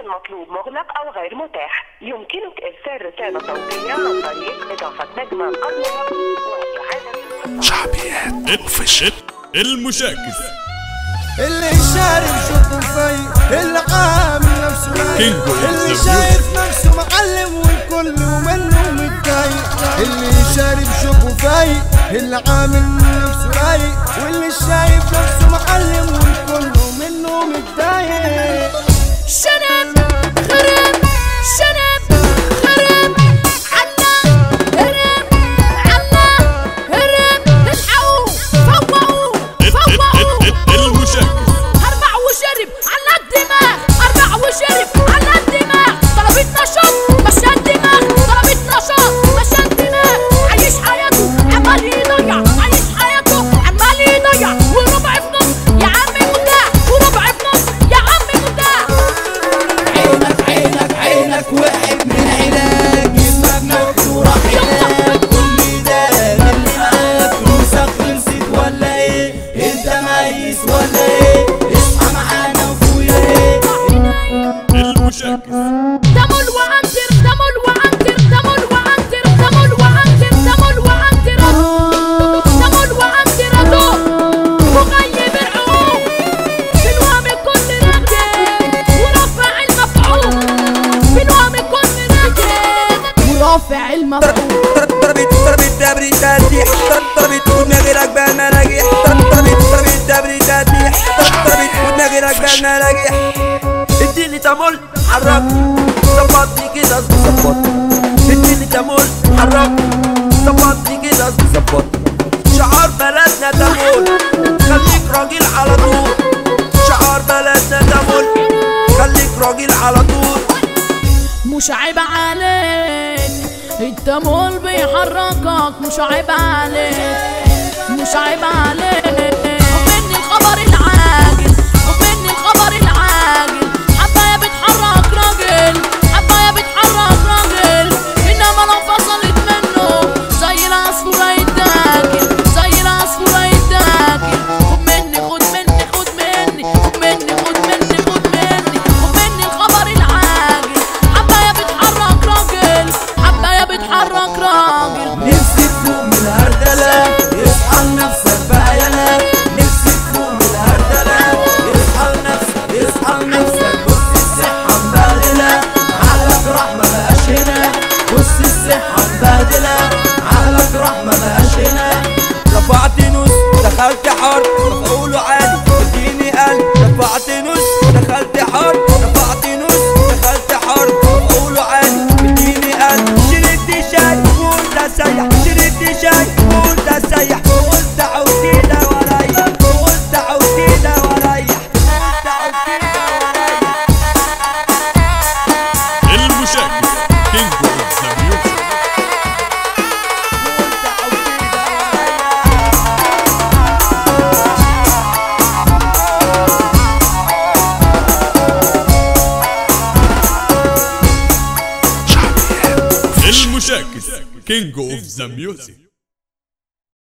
المطلوب مغلق أو غير متاح. يمكنك إرسال رسالة صوتية عن طريق إضافة نجمة قبل الرقم وإعادة شعبيات اوفيشال المشاكس اللي شارب شوفه فايق، اللي عامل نفسه رايق، اللي شايف نفسه معلم والكل منه متضايق. اللي شارب شوفه فايق، اللي عامل نفسه رايق، واللي شايف نفسه معلم والكل منه متضايق. شنب خرب شنب خرب عنا هرب عنا هرب الحقوا فوقوا المشاكس اربع وشرب على الدماغ، اربع وشرب على الدماغ. طلبت نشاط مشى الدماغ، طلبت نشاط مشى الدماغ. عايش حياته عمال يضيع، عايش حياته عمال يضيع. وربع في نص يا عمي متاع، وربع في نص يا عمي متاع. عينك وقعت من علاج، جسمك مفتوح علاج. كل ده اللي معاك فلوسك خلصت ولا ايه؟ انت ميس ولا ايه؟ اصحى معانا وفويا ايه؟ المشاكس دمل وعنتر دمل وعنتر دمل وعنتر دمل وعنتر دمل وعنتر دمل وعنتر مغيب العقول بنوام كل راكب ورفع المفعول، بنوام كل راكب ورافع المفعول. ضربت تبريدات دي، ضربت ودماغي راكبة مراجيح، ضربت تبريدات دي، ضربت ودماغي راكبة مراجيح. اديني تمول حركني ظبطني كده ظبطني، اديني تمول حركني ظبطني كده ظبطني. شعار بلدنا تمول خليك راجل على طول، شعار بلدنا تمول خليك راجل على طول. مش عيب عليك التمول بيحركك، مش عيب عليك مش عيب عليك. ومني الخبر العاجل ومني الخبر العاجل. حباية بتحرك راجل، حباية بتحرك راجل، انما لو فصلت منه زي العصفورة يتاكل، زي العصفورة يتاكل. خد مني خد مني خد مني خد مني خد مني خد مني ومني الخبر العاجل. حباية بتحرك راجل، حباية بتحرك راجل. نفسي تفوق من الهردلة، اصحى لنفسك بقى يالا. نفسي تفوق من الهردلة، اصحى لنفسك اصحى لنفسك. بص الصحة مبهدلة، عقلك راح مبقاش هنا. بص الصحة مبهدلة، عقلك راح مبقاش هنا. رفعت نص دخلت حرب مفعوله عالي، اديني قلب. رفعت نص دخلت حرب، رفعت نص دخلت حرب مفعوله عالي، اديني قلب. شربت شاي وقلت اسيح، شربت شاي وقلت اسيح. وقلت اعود كده واريح، وقلت اعود كده واريح، وقلت اعود كده واريح. المشاكس كينج اوف ذا ميوزك. وقلت اعود كده واريح. المشاكس كينج اوف ذا ميوزك.